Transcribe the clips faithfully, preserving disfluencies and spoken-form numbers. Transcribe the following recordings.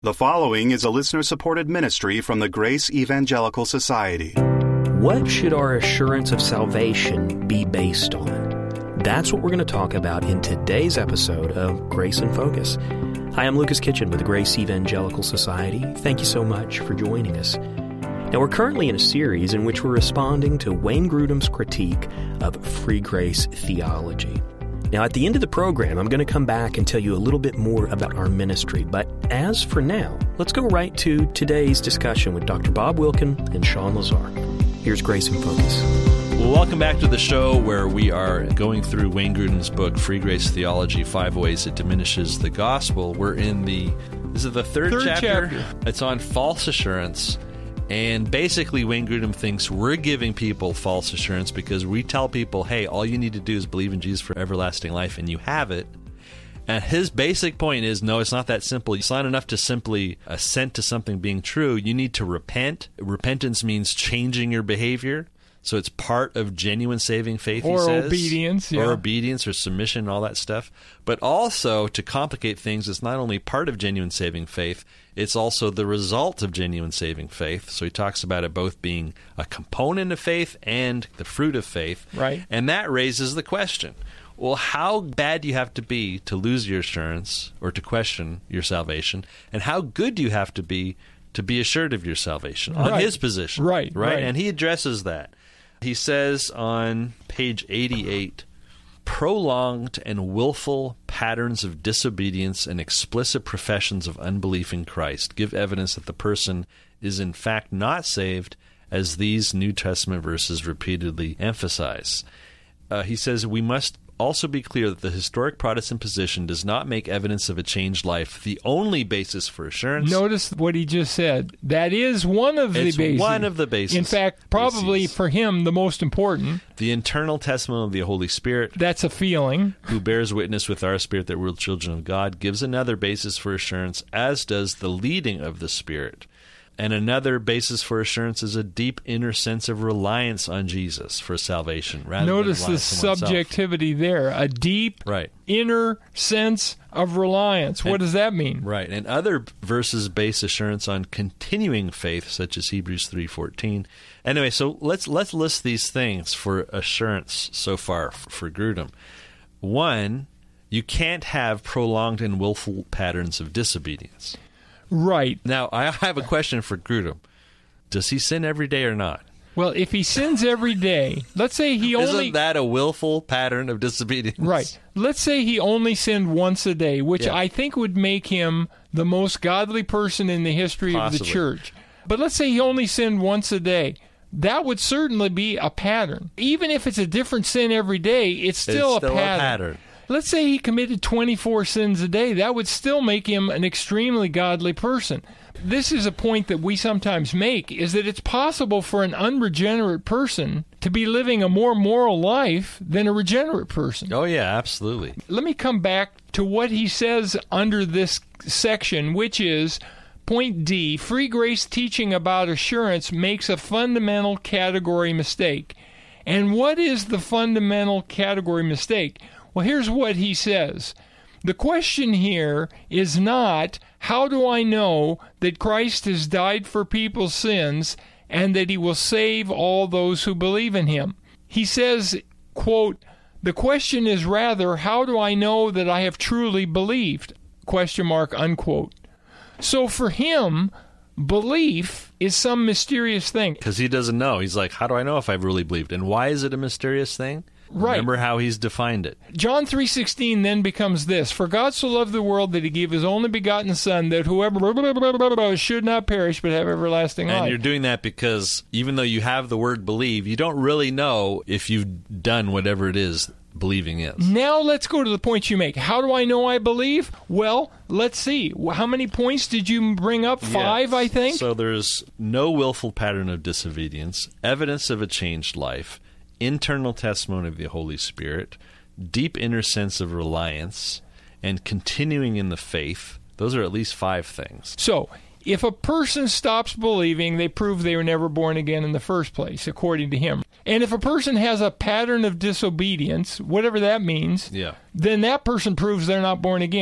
The following is a listener-supported ministry from the Grace Evangelical Society. What should our assurance of salvation be based on? That's what we're going to talk about in today's episode of Grace in Focus. Hi, I'm Lucas Kitchen with the Grace Evangelical Society. Thank you so much for joining us. Now, we're currently in a series in which we're responding to Wayne Grudem's critique of free grace theology. Now, at the end of the program, I'm going to come back and tell you a little bit more about our ministry. But as for now, let's go right to today's discussion with Doctor Bob Wilkin and Sean Lazar. Here's Grace in Focus. Well, welcome back to the show where we are going through Wayne Grudem's book, Free Grace Theology, Five Ways It Diminishes the Gospel. We're in the, this is the third, third chapter. chapter. It's on false assurance. And basically, Wayne Grudem thinks we're giving people false assurance because we tell people, hey, all you need to do is believe in Jesus for everlasting life, and you have it. And his basic point is, no, it's not that simple. It's not enough to simply assent to something being true. You need to repent. Repentance means changing your behavior. So it's part of genuine saving faith, or he says. obedience, yeah. Or obedience or submission, all that stuff. But also, to complicate things, it's not only part of genuine saving faith, it's also the result of genuine saving faith. So he talks about it both being a component of faith and the fruit of faith. Right. And that raises the question, well, how bad do you have to be to lose your assurance or to question your salvation? And how good do you have to be to be assured of your salvation on right. his position? Right, right. right. And he addresses that. He says on page eighty-eight, prolonged and willful patterns of disobedience and explicit professions of unbelief in Christ give evidence that the person is in fact not saved, as these New Testament verses repeatedly emphasize. Uh, he says we must also be clear that the historic Protestant position does not make evidence of a changed life the only basis for assurance. Notice what he just said. That is one of It's the bases. one of the bases. In fact, probably bases. for him, the most important. The internal testimony of the Holy Spirit, That's a feeling. who bears witness with our spirit that we're children of God, gives another basis for assurance, as does the leading of the Spirit. And another basis for assurance is a deep inner sense of reliance on Jesus for salvation, rather Notice than the reliance on oneself. subjectivity there. A deep Right. inner sense of reliance. What And- does that mean? Right. And other verses base assurance on continuing faith, such as Hebrews three fourteen. Anyway, so let's let's list these things for assurance so far for Grudem. One, you can't have prolonged and willful patterns of disobedience. Right. Now, I have a question for Grudem. Does he sin every day or not? Well, if he sins every day, let's say he Isn't only... that a willful pattern of disobedience? Right. Let's say he only sinned once a day, which Yeah. I think would make him the most godly person in the history Possibly. of the church. But let's say he only sinned once a day. That would certainly be a pattern. Even if it's a different sin every day, it's still, It's still a, a pattern. pattern. Let's say he committed twenty-four sins a day. That would still make him an extremely godly person. This is a point that we sometimes make, is that it's possible for an unregenerate person to be living a more moral life than a regenerate person. Oh, yeah, absolutely. Let me come back to what he says under this section, which is point D, free grace teaching about assurance makes a fundamental category mistake. And what is the fundamental category mistake? Well, here's what he says. The question here is not, how do I know that Christ has died for people's sins and that he will save all those who believe in him? He says, quote, the question is rather, how do I know that I have truly believed? Question mark, unquote. So for him, belief is some mysterious thing. Because he doesn't know. He's like, how do I know if I've really believed? And why is it a mysterious thing? Right. Remember how he's defined it. John three sixteen then becomes this, for God so loved the world that he gave his only begotten Son, that whoever should not perish but have everlasting life. And you're doing that because even though you have the word believe, you don't really know if you've done whatever it is believing is. Now let's go to the points you make. How do I know I believe? Well, let's see. How many points did you bring up? Five, Yes. I think? So there's no willful pattern of disobedience, evidence of a changed life, internal testimony of the Holy Spirit, deep inner sense of reliance, and continuing in the faith. Those are at least five things. So, if a person stops believing, they prove they were never born again in the first place, according to him. And if a person has a pattern of disobedience, whatever that means, Yeah. then that person proves they're not born again.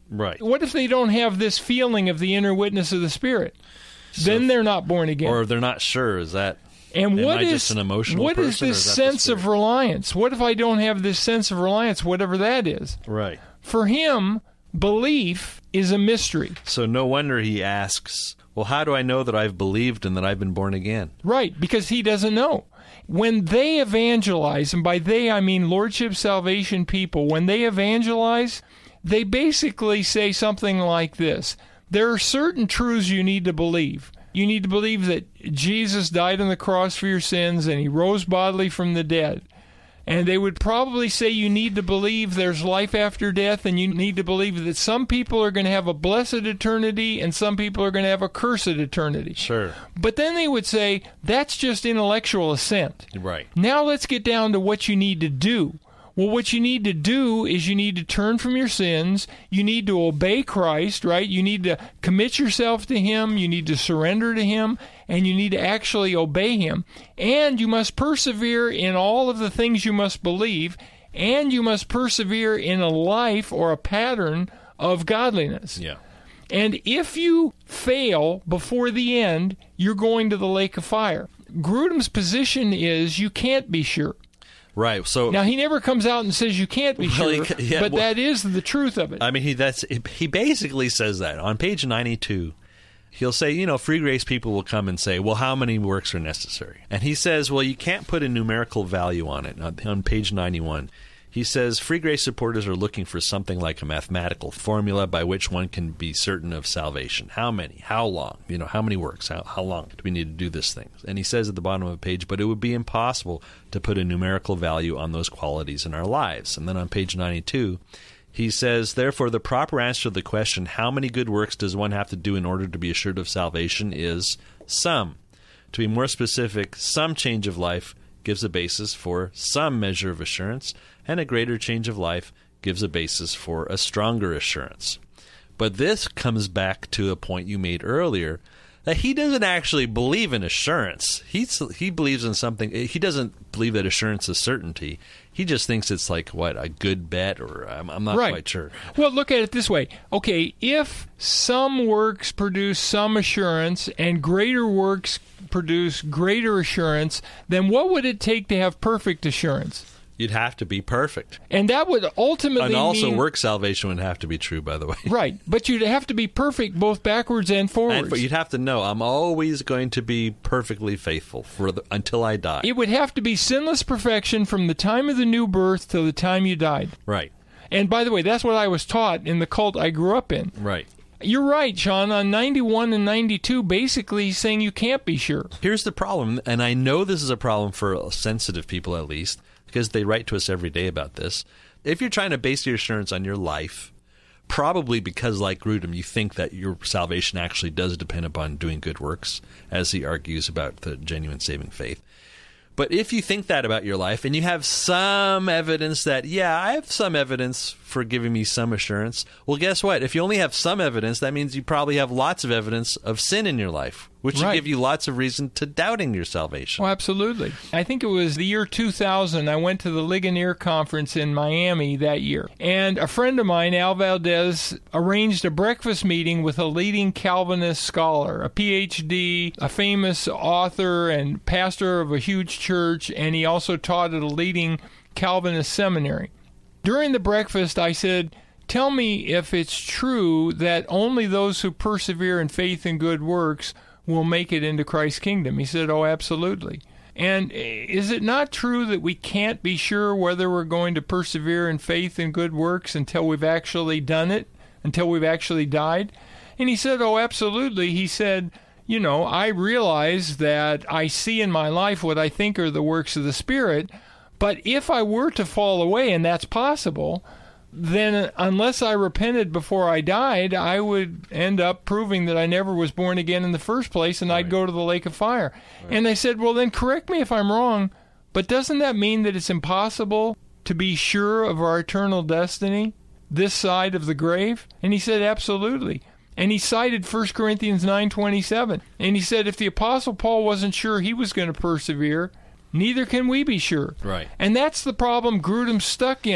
Right. What if they don't have this feeling of the inner witness of the Spirit? So then they're not born again. Or they're not sure. Is that... And Am what I is just an emotional what is person, or this is that the sense of Spirit? reliance? What if I don't have this sense of reliance, whatever that is? Right. For him, belief is a mystery. So no wonder he asks, well, how do I know that I've believed and that I've been born again? Right, because he doesn't know. When they evangelize, and by they I mean Lordship Salvation people, when they evangelize, they basically say something like this. There are certain truths you need to believe. You need to believe that Jesus died on the cross for your sins and he rose bodily from the dead. And they would probably say you need to believe there's life after death, and you need to believe that some people are going to have a blessed eternity and some people are going to have a cursed eternity. Sure. But then they would say, that's just intellectual assent. Right. Now let's get down to what you need to do. Well, what you need to do is you need to turn from your sins. You need to obey Christ, right? You need to commit yourself to Him. You need to surrender to Him. And you need to actually obey Him. And you must persevere in all of the things you must believe. And you must persevere in a life or a pattern of godliness. Yeah. And if you fail before the end, you're going to the lake of fire. Grudem's position is you can't be sure. Right. So Now, he never comes out and says you can't be Well, sure, he- yeah, but well- that is the truth of it. I mean, he that's he basically says that on page ninety-two. He'll say, you know, free grace people will come and say, well, how many works are necessary? And he says, well, you can't put a numerical value on it. On, on page ninety-one, he says, free grace supporters are looking for something like a mathematical formula by which one can be certain of salvation. How many? How long? You know, how many works? How, how long do we need to do this thing? And he says at the bottom of the page, but it would be impossible to put a numerical value on those qualities in our lives. And then on page ninety-two, he says, therefore, the proper answer to the question, how many good works does one have to do in order to be assured of salvation, is some. To be more specific, some change of life gives a basis for some measure of assurance, and a greater change of life gives a basis for a stronger assurance. But this comes back to a point you made earlier, that he doesn't actually believe in assurance. He's, he believes in something. He doesn't believe that assurance is certainty. He just thinks it's like, what, a good bet, or I'm, I'm not right. quite sure. Well, look at it this way. Okay, if some works produce some assurance and greater works produce greater assurance, then what would it take to have perfect assurance? You'd have to be perfect. And that would ultimately And also mean, work salvation would have to be true, by the way. right, but you'd have to be perfect both backwards and forwards. And, but you'd have to know, I'm always going to be perfectly faithful for the, until I die. It would have to be sinless perfection from the time of the new birth till the time you died. Right, And by the way, that's what I was taught in the cult I grew up in. right. You're right, Sean. On ninety-one and ninety-two, basically he's saying you can't be sure. Here's the problem, and I know this is a problem for sensitive people at least, because they write to us every day about this. If you're trying to base your assurance on your life, probably because, like Grudem, you think that your salvation actually does depend upon doing good works, as he argues about the genuine saving faith. But if you think that about your life, and you have some evidence that, yeah, I have some evidence for giving me some assurance, well, guess what? If you only have some evidence, that means you probably have lots of evidence of sin in your life, which Right. should give you lots of reason to doubting your salvation. Oh, absolutely. I think it was the year two thousand. I went to the Ligonier Conference in Miami that year. And a friend of mine, Al Valdez, arranged a breakfast meeting with a leading Calvinist scholar, a P H D, a famous author and pastor of a huge church, and he also taught at a leading Calvinist seminary. During the breakfast, I said, tell me if it's true that only those who persevere in faith and good works will make it into Christ's kingdom. He said, oh, absolutely. And is it not true that we can't be sure whether we're going to persevere in faith and good works until we've actually done it, until we've actually died? And he said, oh, absolutely. He said, you know, I realize that I see in my life what I think are the works of the Spirit, but if I were to fall away, and that's possible, then unless I repented before I died, I would end up proving that I never was born again in the first place, and I'd go to the lake of fire. Right. And I said, well, then correct me if I'm wrong, but doesn't that mean that it's impossible to be sure of our eternal destiny this side of the grave? And he said, absolutely. And he cited First Corinthians nine twenty-seven. And he said, if the Apostle Paul wasn't sure he was going to persevere, neither can we be sure. Right. And that's the problem Grudem's stuck in.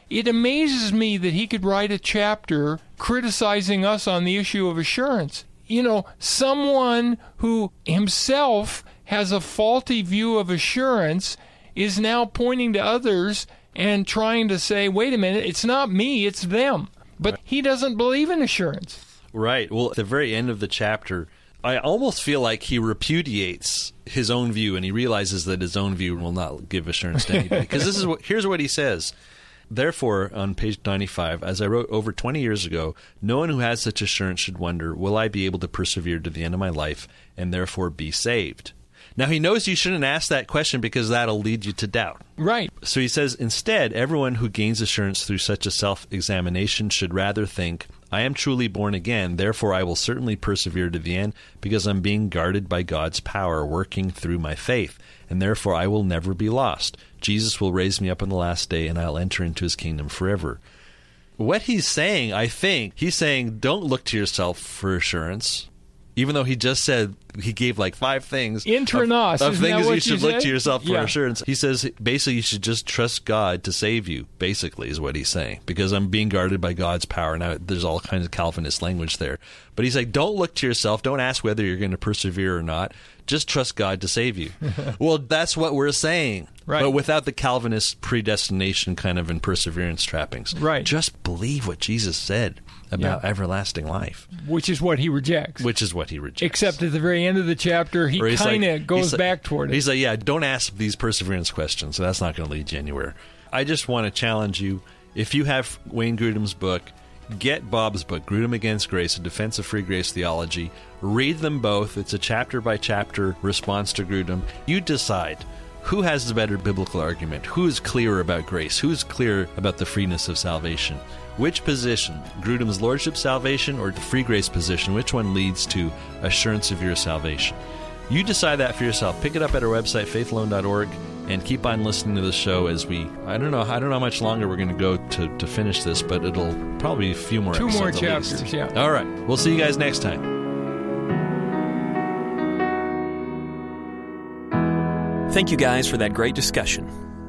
it amazes me that he could write a chapter criticizing us on the issue of assurance. You know, someone who himself has a faulty view of assurance is now pointing to others and trying to say, wait a minute, it's not me, it's them. But he doesn't believe in assurance. Right. Well, at the very end of the chapter, I almost feel like he repudiates his own view, and he realizes that his own view will not give assurance to anybody. Because this is what, here's what he says. Therefore, on page ninety-five, as I wrote over twenty years ago, no one who has such assurance should wonder, will I be able to persevere to the end of my life and therefore be saved? Now, he knows you shouldn't ask that question because that'll lead you to doubt. Right. So he says, instead, everyone who gains assurance through such a self-examination should rather think, I am truly born again, therefore I will certainly persevere to the end because I'm being guarded by God's power working through my faith, and therefore I will never be lost. Jesus will raise me up on the last day, and I'll enter into his kingdom forever. What he's saying, I think, he's saying, don't look to yourself for assurance. Even though he just said, he gave like five things Intra nos, of, of things that you you should said? look to yourself for Yeah. assurance. He says, basically, you should just trust God to save you, basically, is what he's saying. Because I'm being guarded by God's power. Now, there's all kinds of Calvinist language there. But he's like, don't look to yourself. Don't ask whether you're going to persevere or not. Just trust God to save you. Well, that's what we're saying. Right. But without the Calvinist predestination kind of and perseverance trappings. Right. Just believe what Jesus said about Yeah. everlasting life. Which is what he rejects. Which is what he rejects. Except at the very end of the chapter, he Or he's kind of like- goes he's like- back toward it. He's like, yeah, don't ask these perseverance questions. So that's not going to lead you anywhere. I just want to challenge you. If you have Wayne Grudem's book, get Bob's book, Grudem Against Grace, A Defense of Free Grace Theology. Read them both. It's a chapter-by-chapter response to Grudem. You decide. Who has the better biblical argument? Who is clearer about grace? Who is clearer about the freeness of salvation? Which position, Grudem's Lordship salvation or the free grace position, which one leads to assurance of your salvation? You decide that for yourself. Pick it up at our website, faith alone dot org, and keep on listening to the show as we, I don't know, I don't know how much longer we're going to go to, to finish this, but it'll probably be a few more Two episodes more at chapters, least. yeah. All right. We'll see you guys next time. Thank you guys for that great discussion.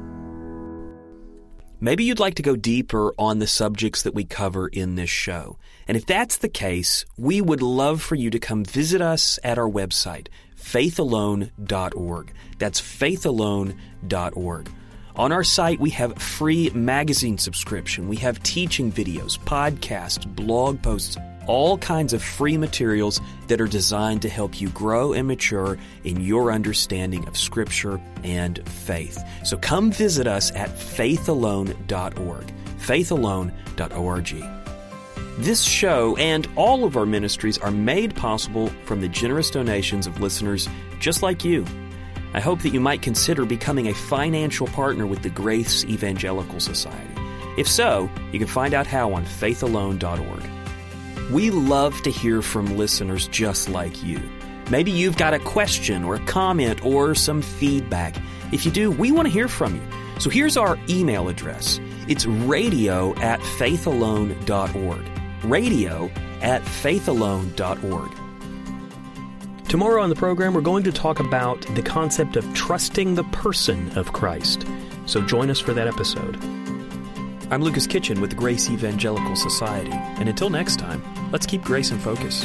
Maybe you'd like to go deeper on the subjects that we cover in this show. And if that's the case, we would love for you to come visit us at our website, faith alone dot org. That's faith alone dot org. On our site, we have free magazine subscription. We have teaching videos, podcasts, blog posts, all kinds of free materials that are designed to help you grow and mature in your understanding of Scripture and faith. So come visit us at faith alone dot org, faith alone dot org. This show and all of our ministries are made possible from the generous donations of listeners just like you. I hope that you might consider becoming a financial partner with the Grace Evangelical Society. If so, you can find out how on faith alone dot org. We love to hear from listeners just like you. Maybe you've got a question or a comment or some feedback. If you do, we want to hear from you. So here's our email address. It's radio at faith alone dot org. Radio at faith alone dot org. Tomorrow on the program, we're going to talk about the concept of trusting the person of Christ. So join us for that episode. I'm Lucas Kitchen with the Grace Evangelical Society. And until next time, let's keep grace in focus.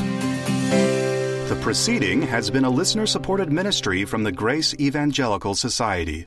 The proceeding has been a listener-supported ministry from the Grace Evangelical Society.